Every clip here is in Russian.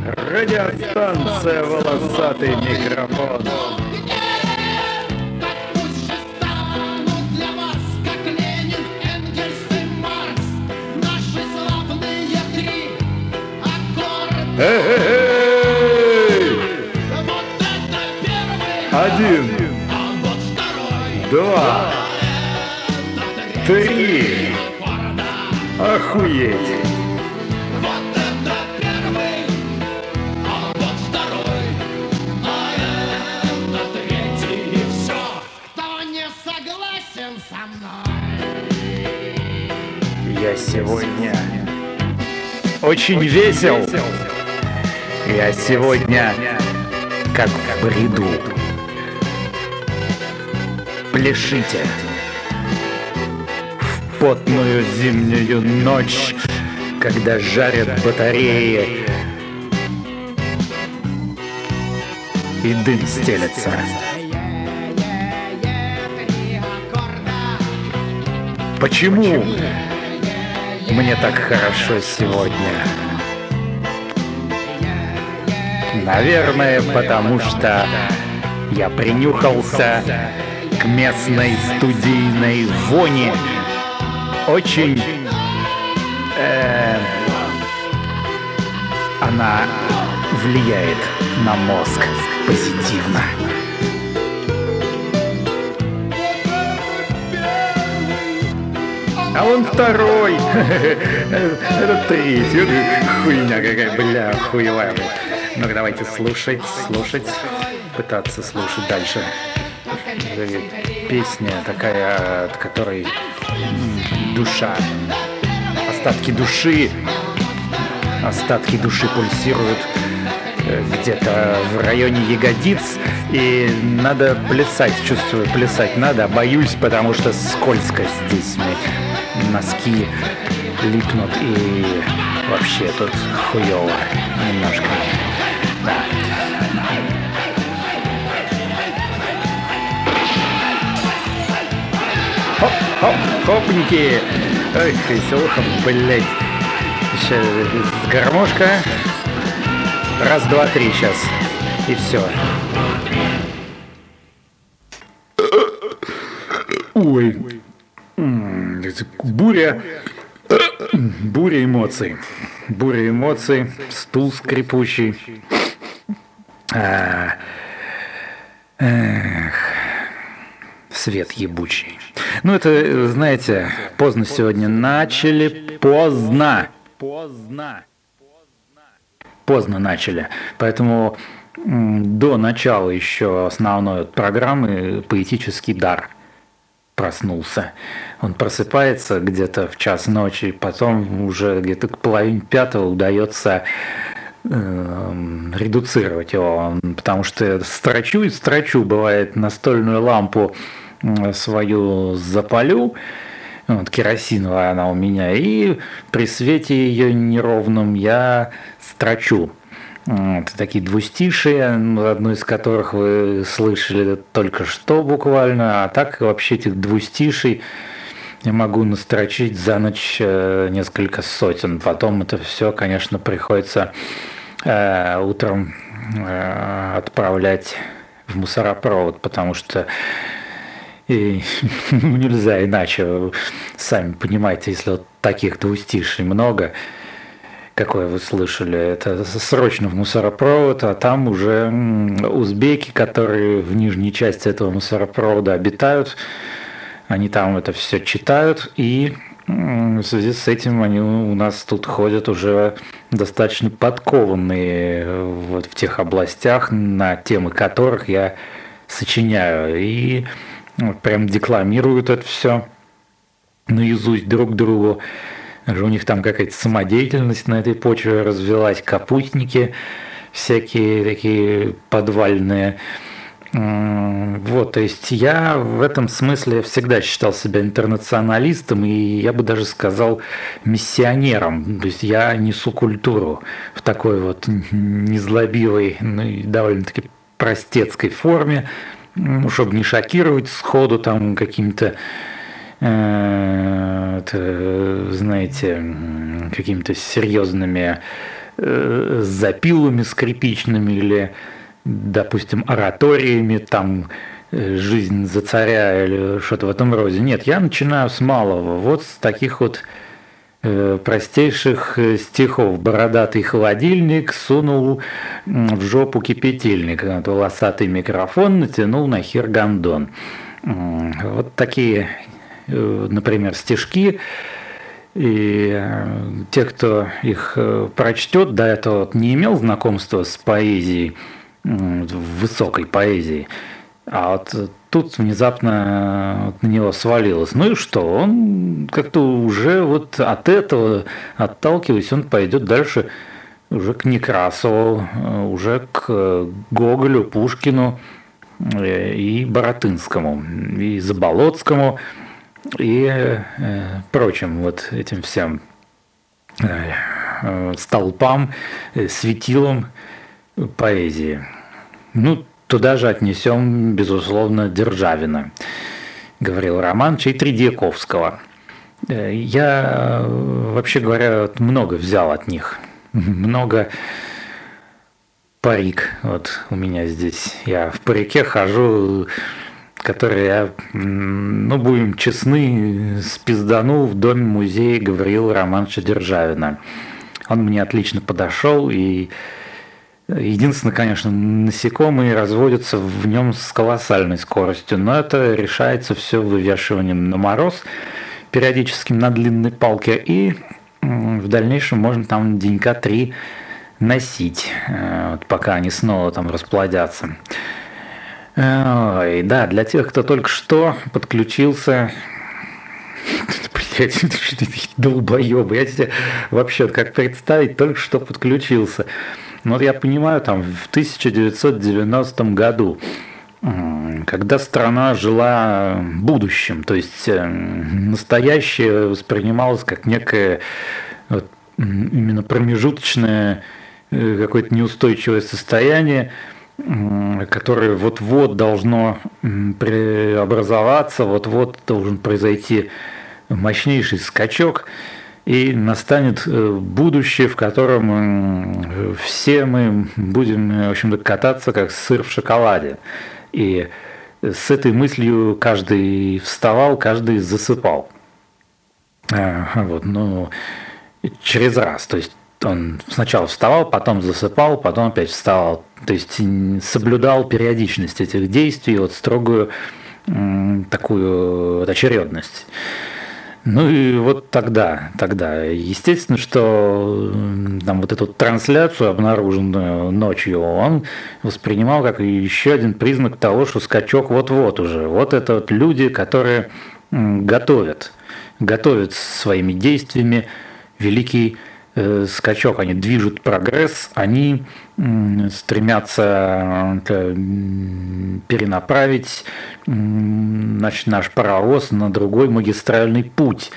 Радиостанция «Волосатый микрофон». Эй! 1, 2, 3. Охуеть! Я сегодня очень весел. Я сегодня как в бреду. Пляшите в потную зимнюю ночь, когда жарят батареи и дым стелется. Почему мне так хорошо сегодня? Наверное, потому что я принюхался к местной студийной воне. Очень она влияет на мозг позитивно. А он второй. Это третий. Хуйня какая, бля, хуевая. Ну-ка, давайте слушать, пытаться слушать дальше. Песня такая, от которой душа, остатки души пульсируют где-то в районе ягодиц, и надо плясать, чувствую, плясать надо, боюсь, потому что скользко здесь, носки липнут, и вообще тут хуёво немножко. Да. Хоп-хоп-хопники! Ой, веселуха, блядь. Сейчас гармошка. Раз, два, три сейчас. И все. Ой. Буря эмоций. Буря эмоций. Стул скрипучий. Свет ебучий. Ну, это, знаете, поздно сегодня начали. Поздно начали. Поэтому до начала еще основной программы «Поэтический дар» проснулся. Он просыпается где-то в час ночи, потом уже где-то к половине пятого удается редуцировать его, потому что строчу, бывает, настольную лампу свою запалю, вот, керосиновая она у меня, и при свете ее неровном я строчу. Вот, такие двустишие, одну из которых вы слышали только что буквально, а так вообще этих двустиший я могу настрочить за ночь несколько сотен. Потом это все, конечно, приходится утром отправлять в мусоропровод, потому что нельзя иначе. Сами понимаете, если вот таких двустиший много, какое вы слышали, это срочно в мусоропровод, а там уже узбеки, которые в нижней части этого мусоропровода обитают, они там это все читают, и в связи с этим они у нас тут ходят уже достаточно подкованные вот в тех областях, на темы которых я сочиняю, и вот прям декламируют это все наизусть друг другу. У них там какая-то самодеятельность на этой почве развилась, капустники всякие такие подвальные. Вот, то есть я в этом смысле всегда считал себя интернационалистом, и я бы даже сказал миссионером. То есть я несу культуру в такой вот незлобивой, ну и довольно-таки простецкой форме, чтобы не шокировать сходу там каким-то, знаете, какими-то серьезными с запилами скрипичными или, допустим, ораториями, там «Жизнь за царя» или что-то в этом роде. Нет, я начинаю с малого, вот с таких вот простейших стихов. «Бородатый холодильник сунул в жопу кипятильник, волосатый микрофон натянул на хер гондон». Вот такие, например, стишки. И те, кто их прочтет, до этого вот не имел знакомства с поэзией, высокой поэзией, а вот тут внезапно на него свалилось. Ну и что? Он как-то уже вот от этого, отталкиваясь, он пойдет дальше уже к Некрасову, уже к Гоголю, Пушкину и Баратынскому, и Заболоцкому, и прочим вот этим всем столпам, светилам поэзии. Ну, туда же отнесем, безусловно, Державина, Гаврила Романовича и Тредьяковского. Я, вообще говоря, много взял от них. Много парик. Вот у меня здесь. Я в парике хожу, который я, ну, будем честны, спизданул в доме-музее Гаврила Романовича Державина. Он мне отлично подошел, и единственное, конечно, насекомые разводятся в нем с колоссальной скоростью, но это решается все вывешиванием на мороз, периодическим на длинной палке, и в дальнейшем можно там денька 3 носить, вот, пока они снова там расплодятся. Ой, да, для тех, кто только что подключился, блядь, долбоебы, я тебе вообще как представить, только что подключился. Ну, вот я понимаю, там в 1990 году, когда страна жила будущим, то есть настоящее воспринималось как некое вот, именно промежуточное какое-то неустойчивое состояние, которое вот-вот должно преобразоваться, вот-вот должен произойти мощнейший скачок, и настанет будущее, в котором все мы будем, в общем-то, кататься как сыр в шоколаде. И с этой мыслью каждый вставал, каждый засыпал. Вот, ну, через раз. То есть он сначала вставал, потом засыпал, потом опять вставал. То есть соблюдал периодичность этих действий, вот строгую такую вот очередность. Ну и вот тогда, естественно, что там вот эту трансляцию, обнаруженную ночью, он воспринимал как еще один признак того, что скачок вот-вот уже. Вот это вот люди, которые готовят своими действиями великий скачок, они движут прогресс, они стремятся перенаправить наш паровоз на другой магистральный путь.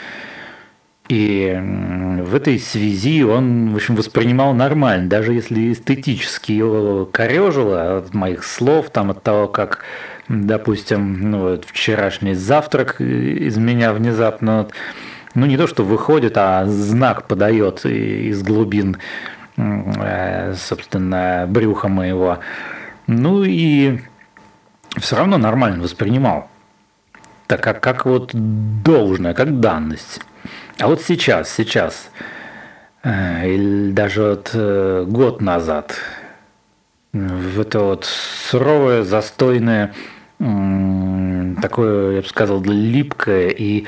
И в этой связи он, в общем, воспринимал нормально, даже если эстетически его корежило от моих слов, там, от того, как, допустим, ну, вот вчерашний завтрак из меня внезапно, ну, не то, что выходит, а знак подает из глубин, собственно, брюха моего. Ну и все равно нормально воспринимал. Так как вот должное, как данность. А вот сейчас, или даже вот год назад, в это вот суровое, застойное, такое, я бы сказал, липкое и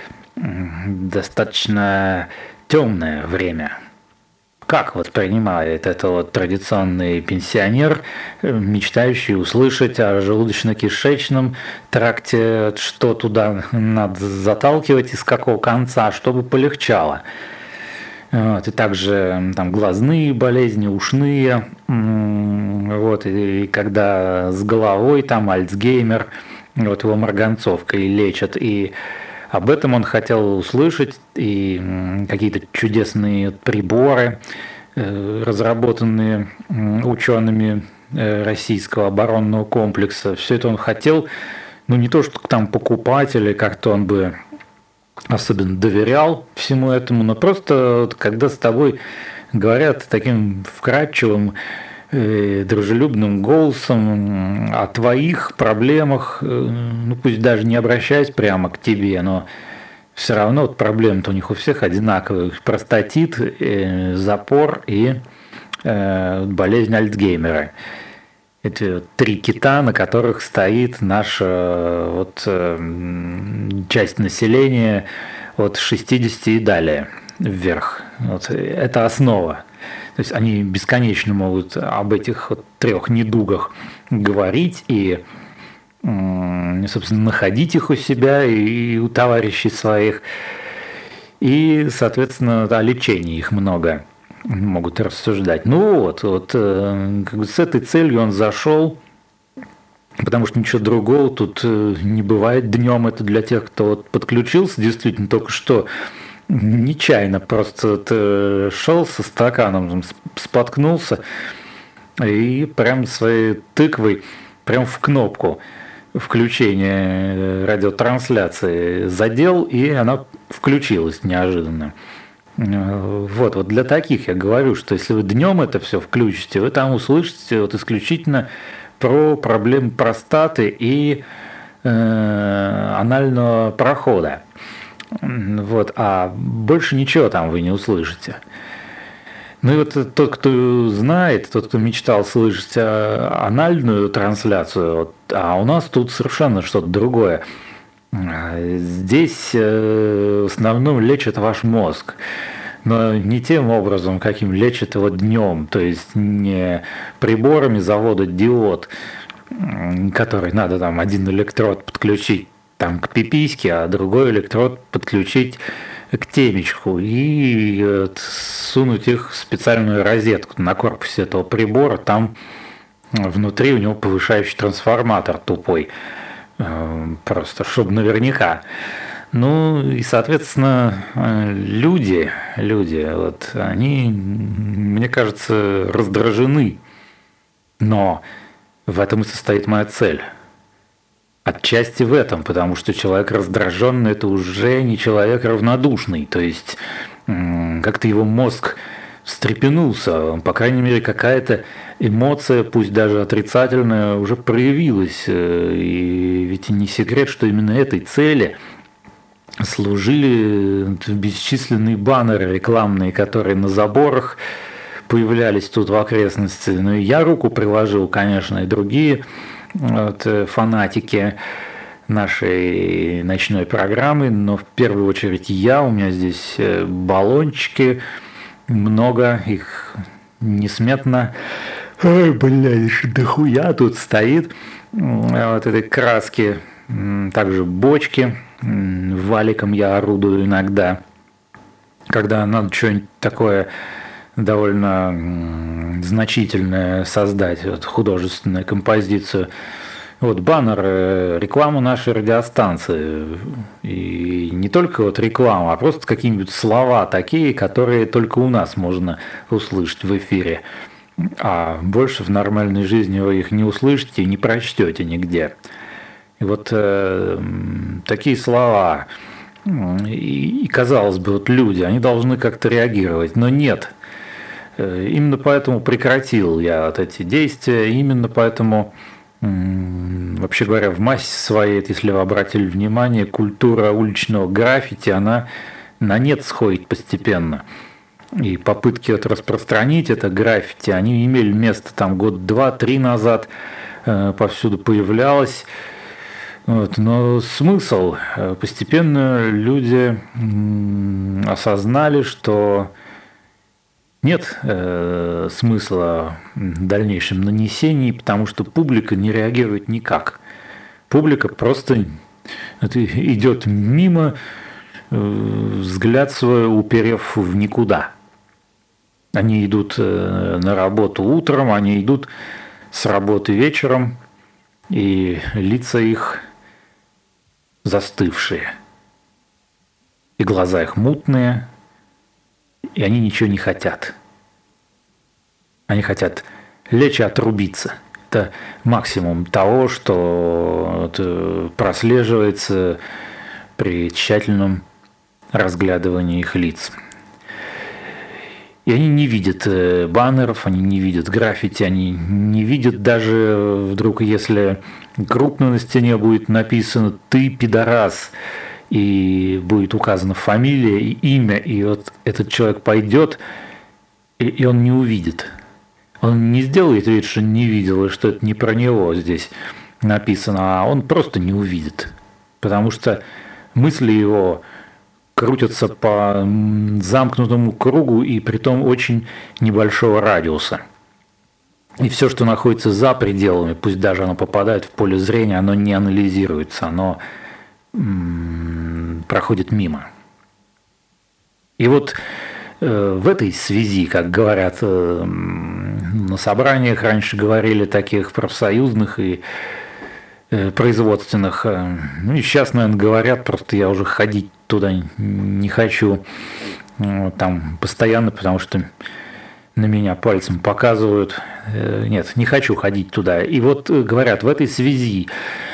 достаточно темное время. Как воспринимает это вот традиционный пенсионер, мечтающий услышать о желудочно-кишечном тракте, что туда надо заталкивать, из какого конца, чтобы полегчало. Вот, и также там глазные болезни, ушные, вот, и когда с головой там Альцгеймер, вот его марганцовкой лечат, и об этом он хотел услышать, и какие-то чудесные приборы, разработанные учеными российского оборонного комплекса. Все это он хотел, ну не то, что там покупать или как-то он бы особенно доверял всему этому, но просто когда с тобой говорят таким вкрадчивым, дружелюбным голосом о твоих проблемах, ну пусть даже не обращаясь прямо к тебе, но все равно вот проблемы-то у них у всех одинаковые. Простатит, запор и болезнь Альцгеймера. Эти три кита, на которых стоит наша вот, часть населения от 60 и далее вверх. Вот, это основа. То есть они бесконечно могут об этих вот трех недугах говорить и, собственно, находить их у себя и у товарищей своих. И, соответственно, о лечении их много могут рассуждать. Ну вот как бы с этой целью он зашел, потому что ничего другого тут не бывает днем. Это для тех, кто вот подключился действительно только что, нечаянно просто шел со стаканом, споткнулся и прям своей тыквой прям в кнопку включения радиотрансляции задел, и она включилась неожиданно. Вот для таких я говорю, что если вы днем это все включите, вы там услышите вот исключительно про проблемы простаты и анального прохода. Вот, а больше ничего там вы не услышите. Ну и вот тот, кто знает, тот, кто мечтал слышать анальную трансляцию, вот, а у нас тут совершенно что-то другое. Здесь в основном лечит ваш мозг, но не тем образом, каким лечит его днем, то есть не приборами завода диод, который надо там один электрод подключить там к пипиське, а другой электрод подключить к темечку и сунуть их в специальную розетку на корпусе этого прибора. Там внутри у него повышающий трансформатор тупой, просто чтобы наверняка. Ну и, соответственно, люди, вот, они, мне кажется, раздражены. Но в этом и состоит моя цель. Отчасти в этом, потому что человек раздраженный – это уже не человек равнодушный. То есть как-то его мозг встрепенулся, по крайней мере, какая-то эмоция, пусть даже отрицательная, уже проявилась. И ведь не секрет, что именно этой цели служили бесчисленные баннеры рекламные, которые на заборах появлялись тут в окрестности. Ну и я руку приложил, конечно, и другие вот, фанатики нашей ночной программы, но в первую очередь у меня здесь баллончики, много, их несметно. Ой, блядь, дохуя тут стоит. Вот этой краски, также бочки, валиком я орудую иногда, когда надо что-нибудь такое довольно значительное создать, вот, художественную композицию. Вот баннер, рекламу нашей радиостанции. И не только вот реклама, а просто какие-нибудь слова такие, которые только у нас можно услышать в эфире. А больше в нормальной жизни вы их не услышите и не прочтете нигде. И вот такие слова. И казалось бы, вот люди, они должны как-то реагировать, но нет. Именно поэтому прекратил я вот эти действия, именно поэтому, вообще говоря, в массе своей, если вы обратили внимание, культура уличного граффити, она на нет сходит постепенно. И попытки это распространить, это граффити, они имели место там год, 2-3 назад, повсюду появлялось. Вот, но смысл, постепенно люди осознали, что нет смысла в дальнейшем нанесении, потому что публика не реагирует никак. Публика просто идет мимо, взгляд свой уперев в никуда. Они идут на работу утром, они идут с работы вечером, и лица их застывшие, и глаза их мутные, и они ничего не хотят. Они хотят лечь и отрубиться. Это максимум того, что прослеживается при тщательном разглядывании их лиц. И они не видят баннеров, они не видят граффити, они не видят даже вдруг, если крупно на стене будет написано «Ты пидорас», и будет указана фамилия и имя, и вот этот человек пойдет, и он не увидит. Он не сделает вид, что не видел, и что это не про него здесь написано, а он просто не увидит. Потому что мысли его крутятся по замкнутому кругу и притом очень небольшого радиуса. И все, что находится за пределами, пусть даже оно попадает в поле зрения, оно не анализируется, оно проходит мимо. И вот в этой связи, как говорят на собраниях, раньше говорили таких профсоюзных и производственных, ну и сейчас, наверное, говорят, просто я уже ходить туда не хочу там постоянно, потому что на меня пальцем показывают. Нет, не хочу ходить туда. И вот говорят, в этой связи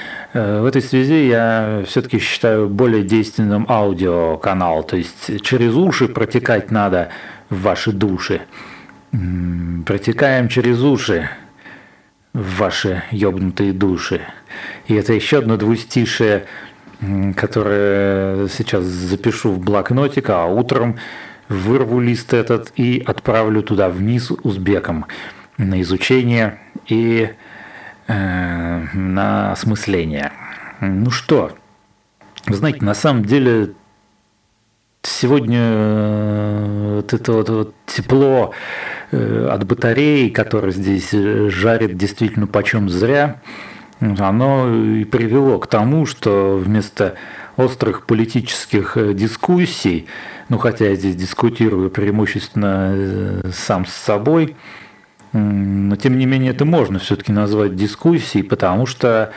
я все-таки считаю более действенным аудиоканал, то есть через уши протекать надо в ваши души. Протекаем через уши в ваши ёбнутые души. И это еще одно двустишее, которое сейчас запишу в блокнотик, а утром вырву лист этот и отправлю туда вниз узбекам на изучение и на осмысление. Ну что, вы знаете, на самом деле сегодня вот это вот тепло от батареи, которое здесь жарит действительно почем зря, оно и привело к тому, что вместо острых политических дискуссий, ну хотя я здесь дискутирую преимущественно сам с собой, но тем не менее это можно все-таки назвать дискуссией, потому что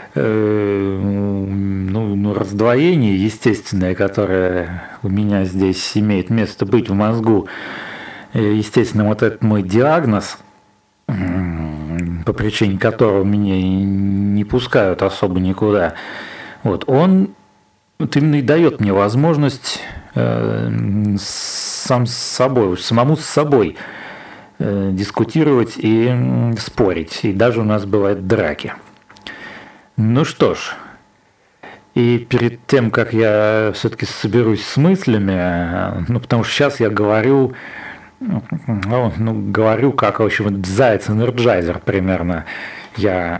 раздвоение естественное, которое у меня здесь имеет место быть в мозгу, естественно, вот этот мой диагноз, по причине которого меня не пускают особо никуда, вот, он вот именно и дает мне возможность самому с собой дискутировать и спорить. И даже у нас бывают драки. Ну что ж, и перед тем, как я все-таки соберусь с мыслями, потому что сейчас я говорю, говорю как, в общем, заяц-энерджайзер примерно. Я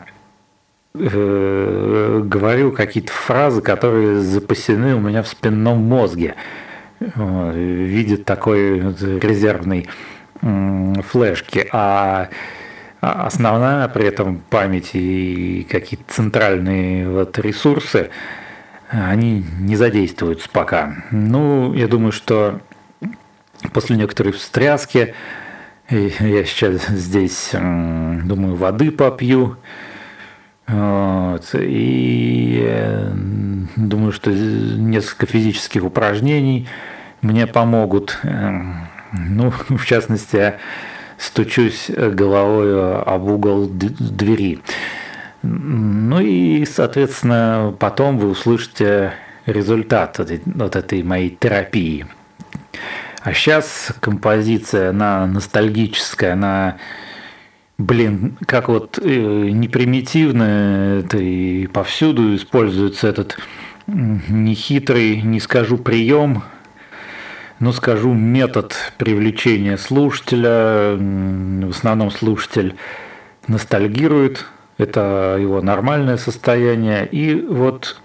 говорю какие-то фразы, которые запасены у меня в спинном мозге в виде такой резервной флешки, а основная при этом память и какие-то центральные вот ресурсы, они не задействуются пока. Ну, я думаю, что после некоторой встряски я сейчас здесь, думаю, воды попью, вот, и думаю, что несколько физических упражнений мне помогут. Ну, в частности, я стучусь головой об угол двери. Ну и, соответственно, потом вы услышите результат вот этой моей терапии. А сейчас композиция, она ностальгическая, она, как вот не примитивная, это и повсюду используется этот нехитрый, не скажу прием, но скажу метод привлечения слушателя. В основном слушатель ностальгирует, это его нормальное состояние. И вот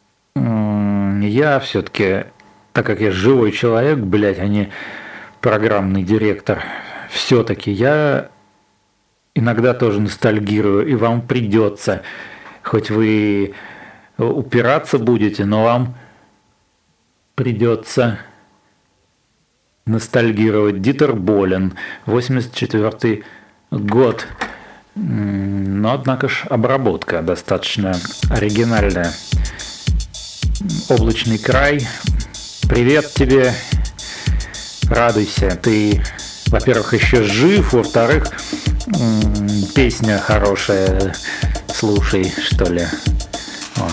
я все-таки, так как я живой человек, а не программный директор, все-таки я иногда тоже ностальгирую, и вам придется, хоть вы упираться будете, но вам придется ностальгировать. Дитер Болен, 84 год. Но, однако ж, обработка достаточно оригинальная. Облачный край. Привет тебе. Радуйся. Ты, во-первых, еще жив, во-вторых, песня хорошая. Слушай, что ли. О.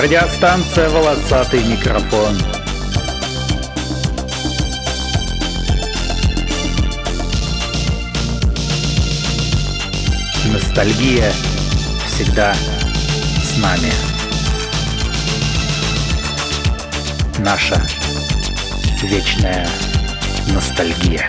Радиостанция «Волосатый микрофон». Ностальгия всегда с нами. Наша вечная ностальгия.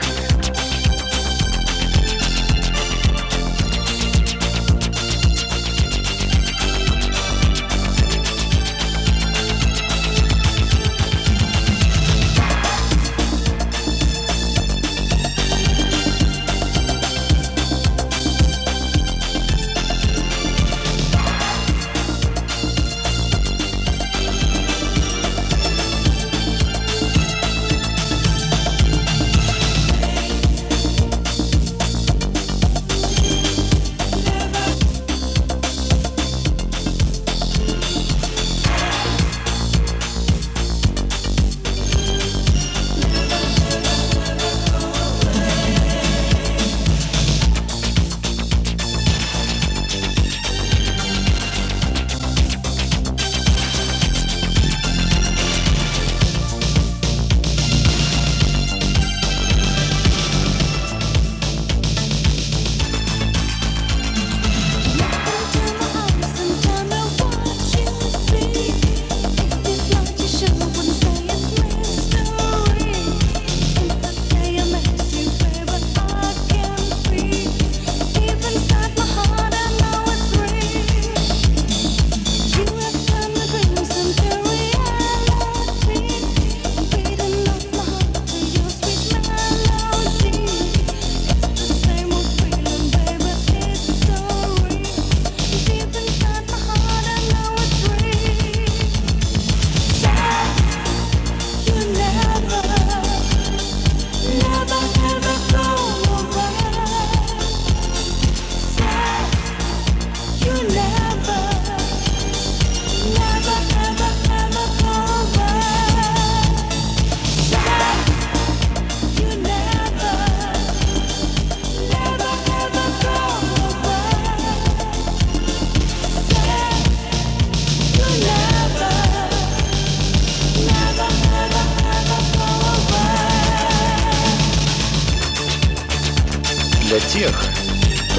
Для тех, кто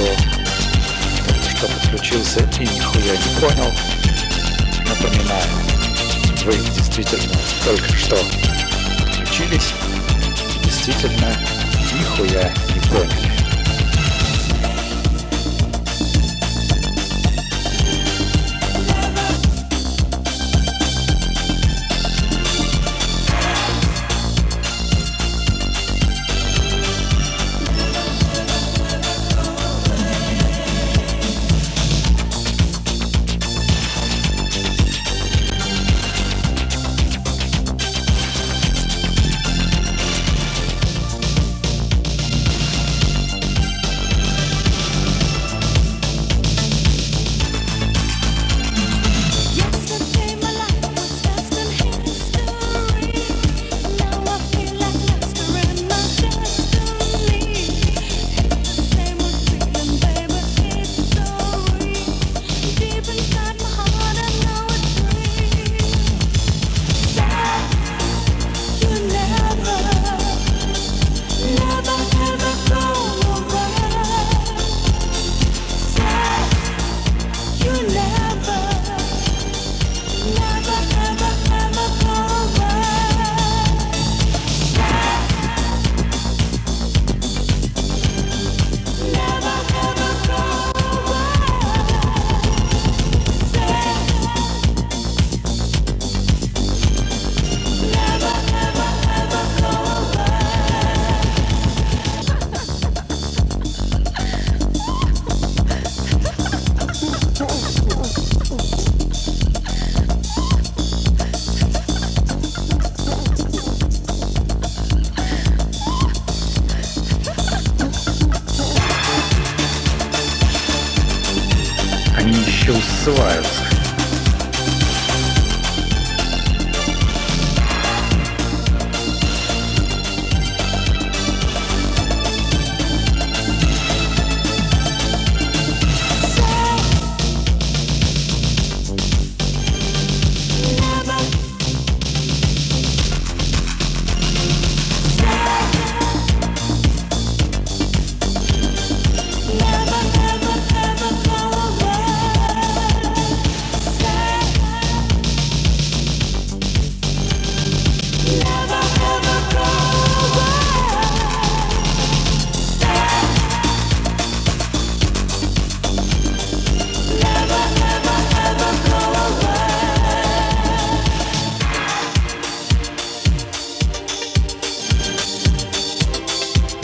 только что подключился и нихуя не понял, напоминаю, вы действительно только что подключились и действительно нихуя не поняли. Ссываются.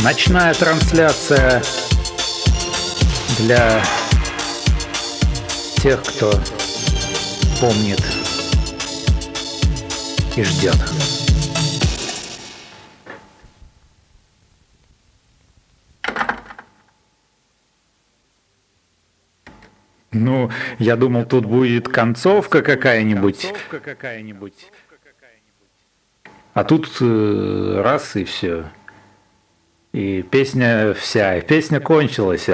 Ночная трансляция для тех, кто помнит и ждет. Ну, я думал, тут будет концовка какая-нибудь. А тут раз и все. И песня кончилась.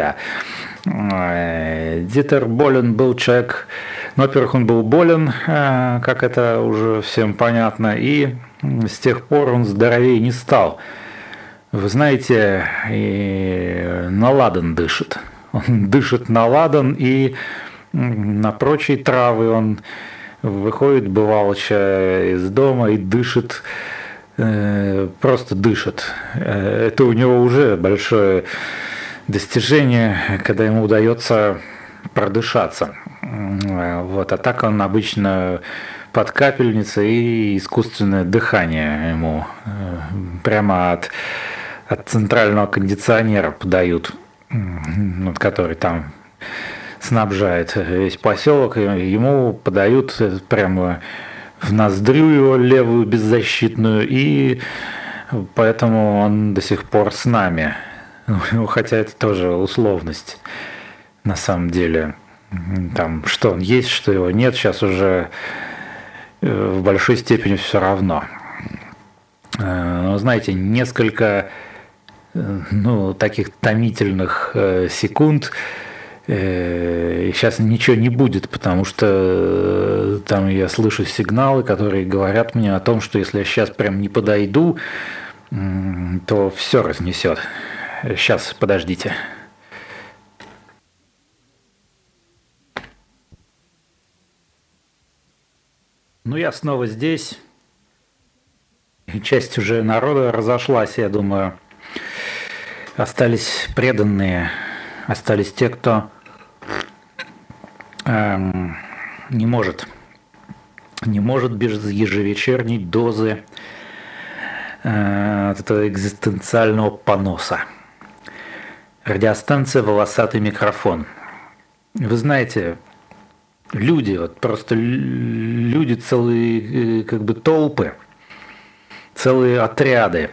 Дитер Болен был человек, ну, во-первых, он был болен, как это уже всем понятно, и с тех пор он здоровее не стал. Вы знаете, и на ладан дышит. Он дышит на ладан и на прочие травы. Он выходит, бывалоча, из дома и дышит, просто дышит. Это у него уже большое достижение, когда ему удается продышаться. Вот. А так он обычно под капельницей и искусственное дыхание ему прямо от центрального кондиционера подают, который там снабжает весь поселок, ему подают прямо в ноздрю его левую беззащитную, и поэтому он до сих пор с нами. Хотя это тоже условность на самом деле. Там, что он есть, что его нет, сейчас уже в большой степени все равно. Но, знаете, несколько таких томительных секунд, и сейчас ничего не будет, потому что там я слышу сигналы, которые говорят мне о том, что если я сейчас прям не подойду, то все разнесет. Сейчас, подождите. Ну, я снова здесь. Часть уже народа разошлась, я думаю. Остались преданные, остались те, кто не может без ежевечерней дозы этого экзистенциального поноса. Радиостанция «Волосатый микрофон». Вы знаете, люди, вот просто люди, целые толпы, целые отряды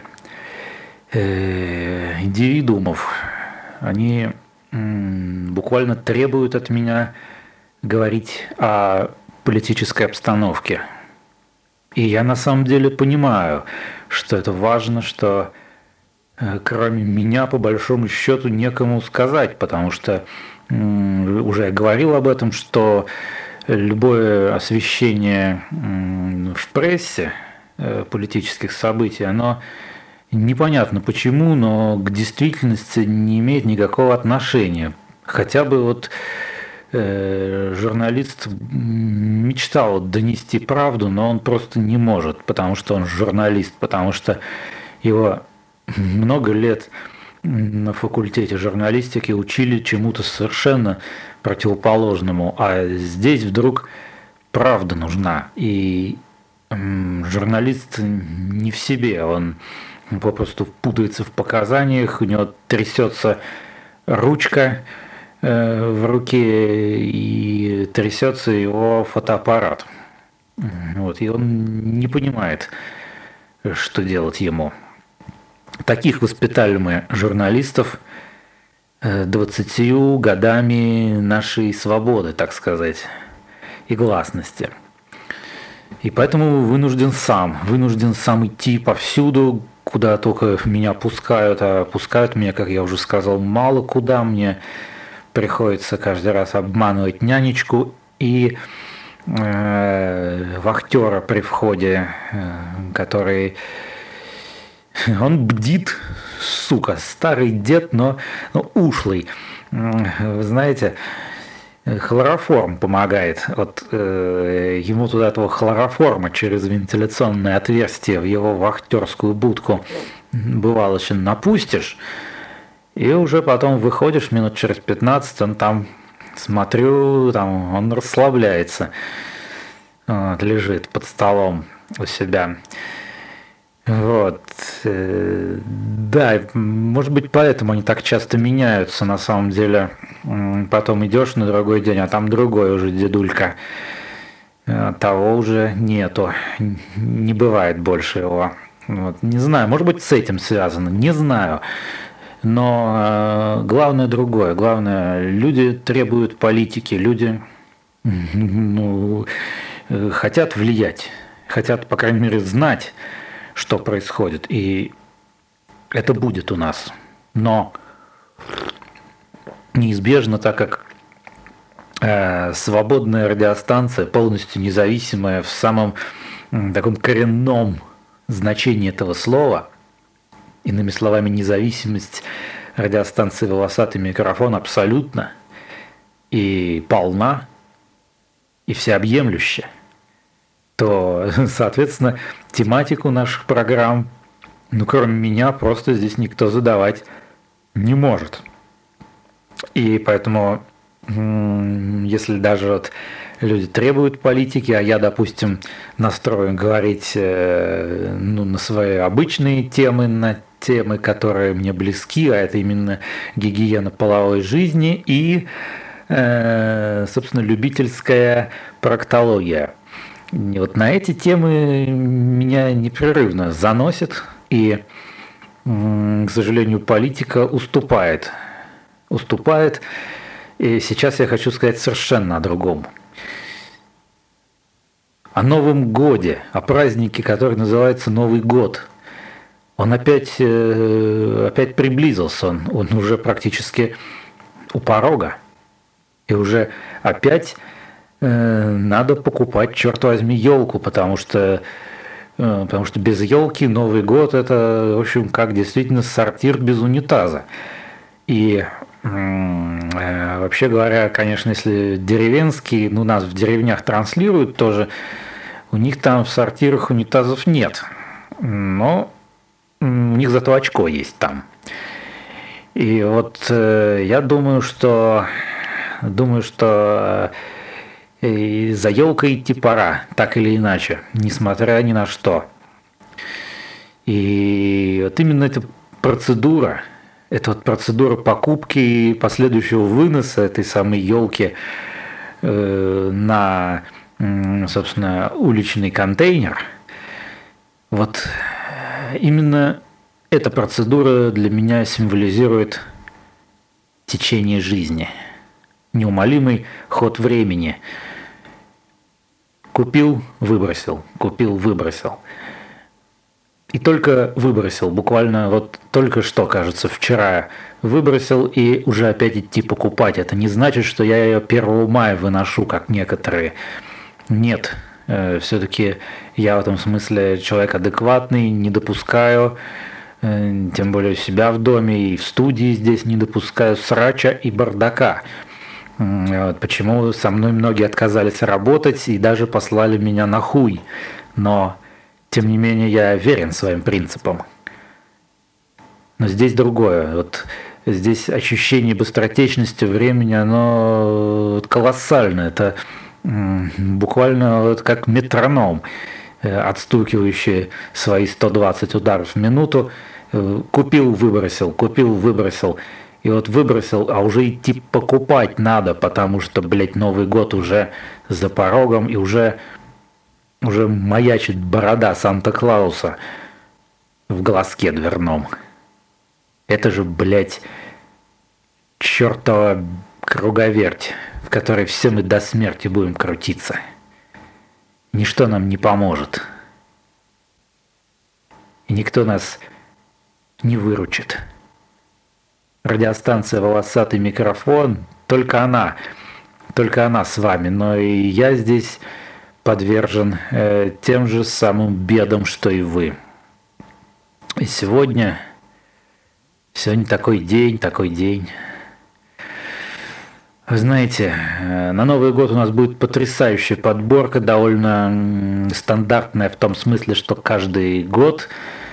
индивидуумов, они буквально требуют от меня говорить о политической обстановке. И я на самом деле понимаю, что это важно, что кроме меня, по большому счету, некому сказать, потому что уже я говорил об этом, что любое освещение в прессе политических событий, оно непонятно почему, но к действительности не имеет никакого отношения. Хотя бы вот журналист мечтал донести правду, но он просто не может, потому что он журналист, потому что его много лет на факультете журналистики учили чему-то совершенно противоположному, а здесь вдруг правда нужна. И журналист не в себе, он попросту путается в показаниях, у него трясется ручка в руке и трясется его фотоаппарат. Вот, и он не понимает, что делать ему. Таких воспитали мы журналистов 20 годами нашей свободы, так сказать, и гласности. И поэтому вынужден сам идти повсюду, куда только меня пускают, а пускают меня, как я уже сказал, мало куда. Мне приходится каждый раз обманывать нянечку и вахтера при входе, который... Он бдит, сука, старый дед, но ушлый. Вы знаете, хлороформ помогает. Вот ему туда этого хлороформа через вентиляционное отверстие в его вахтерскую будку бывало еще напустишь, и уже потом выходишь минут через 15, он там, смотрю, там он расслабляется, вот, лежит под столом у себя. Вот. Да, может быть, поэтому они так часто меняются, на самом деле. Потом идешь на другой день, а там другой уже дедулька. Того уже нету. Не бывает больше его. Вот. Не знаю, может быть, с этим связано, не знаю. Но главное другое. Главное, люди требуют политики, люди хотят влиять, хотят, по крайней мере, знать, что происходит. И это будет у нас. Но неизбежно, так как свободная радиостанция, полностью независимая в самом таком коренном значении этого слова, иными словами, независимость радиостанции «Волосатый микрофон» абсолютно и полна, и всеобъемлющая, то, соответственно, тематику наших программ, кроме меня, просто здесь никто задавать не может. И поэтому, если даже вот люди требуют политики, а я, допустим, настроен говорить на свои обычные темы, на темы, которые мне близки, а это именно гигиена половой жизни и, собственно, любительская проктология. И вот на эти темы меня непрерывно заносит, и, к сожалению, политика уступает. И сейчас я хочу сказать совершенно о другом. О Новом Годе, о празднике, который называется Новый год. Он опять приблизился, он уже практически у порога. И уже опять надо покупать, черт возьми, елку, потому что без елки Новый год – это, в общем, как действительно сортир без унитаза. И вообще говоря, конечно, если деревенские, нас в деревнях транслируют тоже, у них там в сортирах унитазов нет. Но у них зато очко есть там. И вот я думаю, что и за елкой идти пора, так или иначе, несмотря ни на что. И вот именно эта процедура покупки и последующего выноса этой самой елки на, собственно, уличный контейнер, вот именно эта процедура для меня символизирует течение жизни, неумолимый ход времени. Купил, выбросил, купил, выбросил. И только выбросил, буквально вот только что, кажется, вчера выбросил и уже опять идти покупать. Это не значит, что я ее 1 мая выношу, как некоторые. Нет, все-таки я в этом смысле человек адекватный, не допускаю, тем более себя в доме и в студии здесь не допускаю срача и бардака. Вот почему со мной многие отказались работать и даже послали меня на хуй. Но, тем не менее, я верен своим принципам. Но здесь другое. Вот здесь ощущение быстротечности времени, оно колоссальное. Это буквально вот как метроном, отстукивающий свои 120 ударов в минуту. Купил, выбросил. И вот выбросил, а уже идти покупать надо, потому что, Новый год уже за порогом, и уже маячит борода Санта-Клауса в глазке дверном. Это же, чертова круговерть, в которой все мы до смерти будем крутиться. Ничто нам не поможет. И никто нас не выручит. Радиостанция «Волосатый микрофон», только она с вами, но и я здесь подвержен тем же самым бедам, что и вы. И сегодня такой день. Вы знаете, на Новый год у нас будет потрясающая подборка, довольно стандартная в том смысле, что каждый год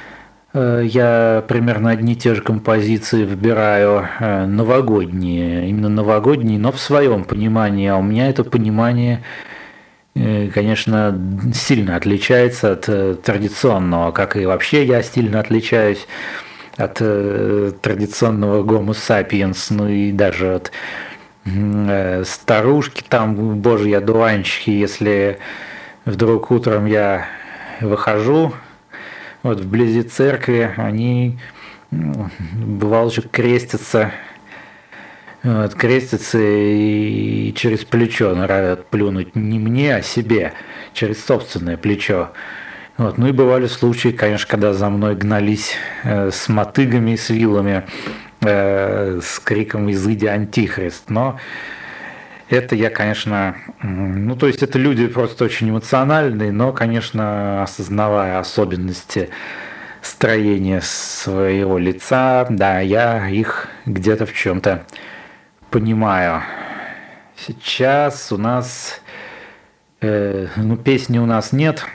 я примерно одни и те же композиции выбираю, новогодние, но в своем понимании, а у меня это понимание конечно, сильно отличается от традиционного, как и вообще я сильно отличаюсь от традиционного Homo sapiens, ну и даже от старушки, там, божьи одуванчики, если вдруг утром я выхожу вот вблизи церкви, они бывало же крестятся, вот, крестятся и через плечо норовят плюнуть не мне, а себе, через собственное плечо. Вот. Ну и бывали случаи, конечно, когда за мной гнались с мотыгами и с вилами, с криком «Изыди, антихрист!». Но это я, конечно, ну то есть это люди просто очень эмоциональные, но, конечно, осознавая особенности строения своего лица, да, я их где-то в чем-то понимаю. Сейчас у нас, ну песни у нас нет,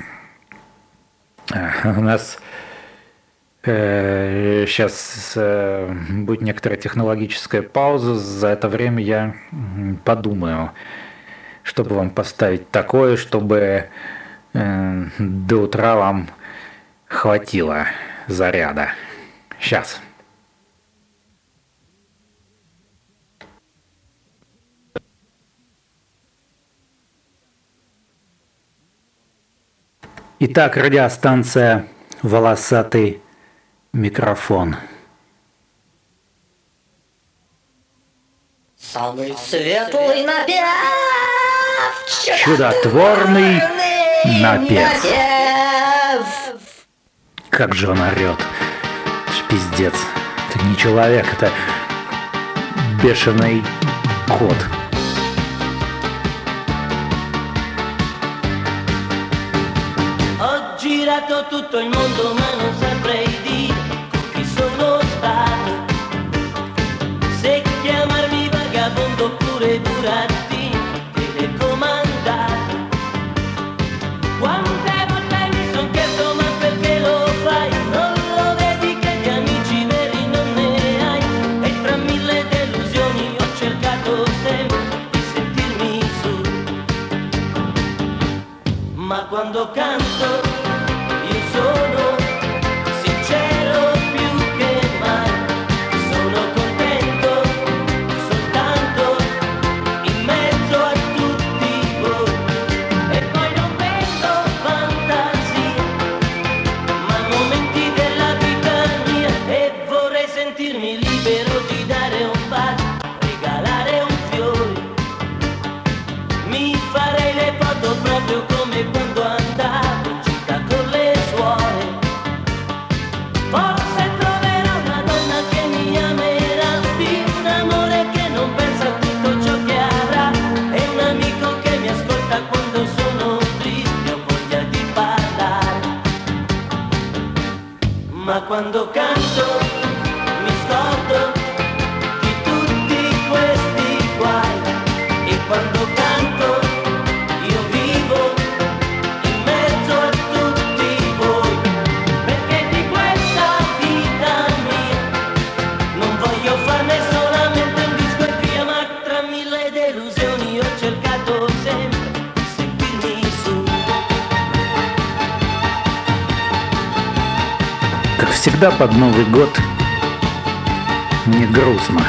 у нас сейчас будет некоторая технологическая пауза. За это время я подумаю, чтобы вам поставить такое, чтобы до утра вам хватило заряда. Сейчас. Итак, радиостанция «Волосатый микрофон». Самый светлый напев, чудотворный напев. Как же он орет. Это ж пиздец. Это не человек, это бешеный кот. Ho girato tutto il mondo ma non saprei dire con chi sono stato. Se chiamarmi vagabondo oppure burattino, telecomandato. Quante volte mi son chiesto ma perché lo fai? Non lo vedi che di amici veri non ne hai? E tra mille delusioni ho cercato sempre di sentirmi su. Ma quando canto io sono sincero più che mai, sono contento soltanto in mezzo a tutti voi. E poi non vedo fantasia, ma momenti della vita mia, e vorrei sentirmi libero di dare un bacio, regalare un fiore. Mi farei le foto proprio come quando andavo in città con le suore. Forse troverò una donna che mi amerà, di un amore che non pensa a tutto ciò che avrà, e un amico che mi ascolta quando sono triste ho voglia di parlare. Ma quando canto mi scordo di tutti questi guai, e quando canto io vivo in mezzo a tutti voi, perché di questa vita mia non voglio farne solamente un disco e via, ma tra mille delusioni ho cercato sempre di sentirmi su. Как всегда, под Новый год мне грустно.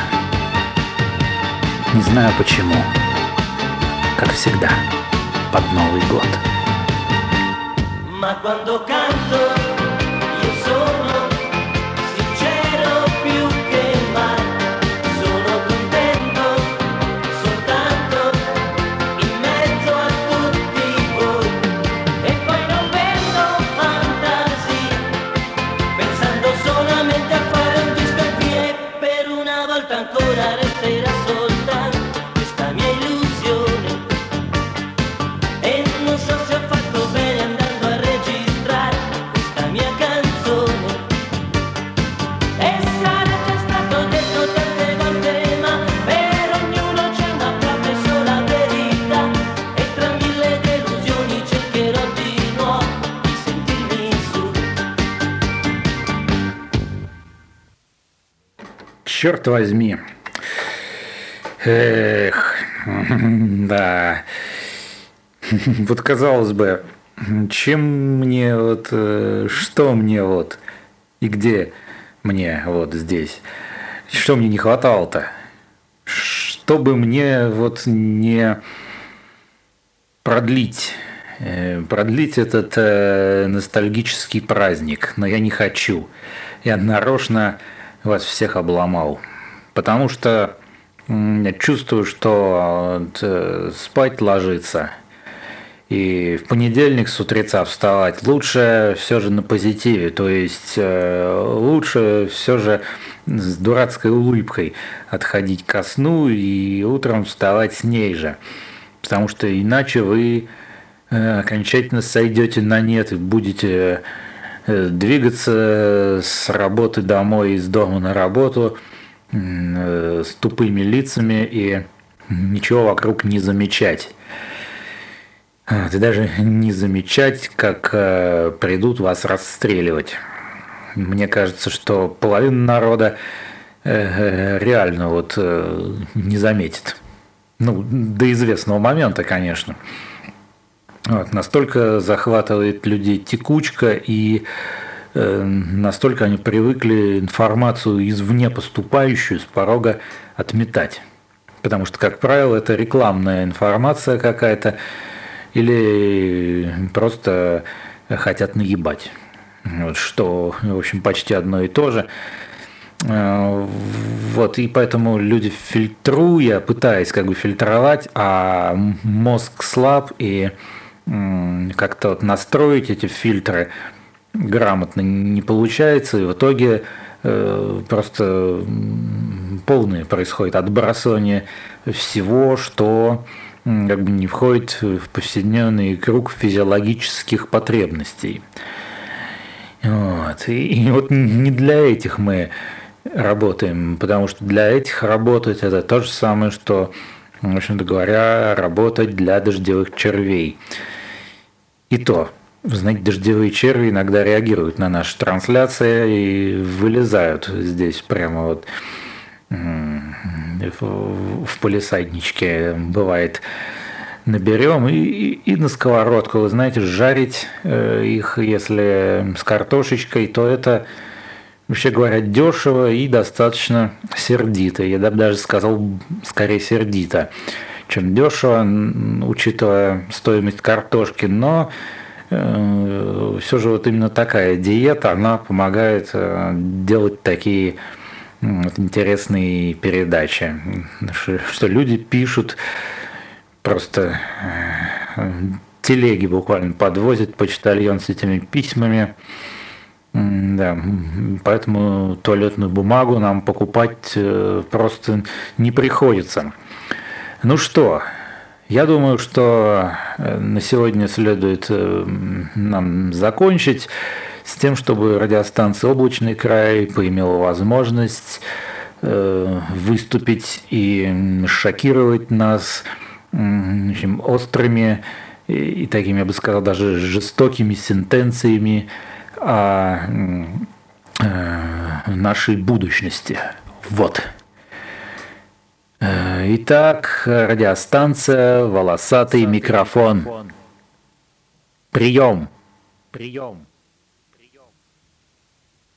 Не знаю почему. Как всегда, под Новый год. Ma quando canto io sono sincero più che mai, sono contento soltanto in mezzo a tutti voi. E poi non vendo fantasia, pensando solamente a fare un disco e via, e per una volta ancora resterà soltanto questa mia illusione. E non so se ho fatto bene andando a registrare questa mia canzone. E sarà già stato detto tante volte, ma per ognuno c'è una propria sola verità, e tra mille delusioni cercherò di nuovo di sentirmi su. Черт возьми. Эх, да. Вот казалось бы, чем мне вот, что мне вот и где мне вот здесь, что мне не хватало-то, чтобы мне вот не продлить этот ностальгический праздник, но я не хочу. Я нарочно вас всех обломал, потому что я чувствую, что спать ложиться и в понедельник с утреца вставать лучше все же на позитиве, то есть лучше все же с дурацкой улыбкой отходить ко сну и утром вставать с ней же, потому что иначе вы окончательно сойдете на нет и будете двигаться с работы домой, из дома на работу с тупыми лицами и ничего вокруг не замечать. И даже не замечать, как придут вас расстреливать. Мне кажется, что половина народа реально вот не заметит. Ну, до известного момента, конечно. Вот, настолько захватывает людей текучка, и настолько они привыкли информацию извне поступающую с порога отметать. Потому что, как правило, это рекламная информация какая-то, или просто хотят наебать. Вот, что, в общем, почти одно и то же. Вот, и поэтому люди, фильтруя, пытаясь как бы фильтровать, а мозг слаб, и как-то вот настроить эти фильтры грамотно не получается, и в итоге просто полное происходит отбрасывание всего, что как бы не входит в повседневный круг физиологических потребностей. Вот. И вот не для этих мы работаем, потому что для этих работать это то же самое, что, в общем-то говоря, работать для дождевых червей. И то, вы знаете, дождевые черви иногда реагируют на наши трансляции и вылезают здесь прямо вот в палисадничке, бывает, наберем и на сковородку, вы знаете, жарить их, если с картошечкой, то это, вообще говоря, дешево и достаточно сердито. Я бы даже сказал, скорее сердито, чем дешево, учитывая стоимость картошки, но все же вот именно такая диета, она помогает делать такие интересные передачи, что люди пишут, просто телеги буквально подвозят почтальон с этими письмами. Да, поэтому туалетную бумагу нам покупать просто не приходится. Ну что, я думаю, что на сегодня следует нам закончить с тем, чтобы радиостанция «Облачный край» поимела возможность выступить и шокировать нас очень острыми и такими, я бы сказал, даже жестокими сентенциями о нашей будущности. Вот. Итак, радиостанция «Волосатый микрофон». Прием. Прием.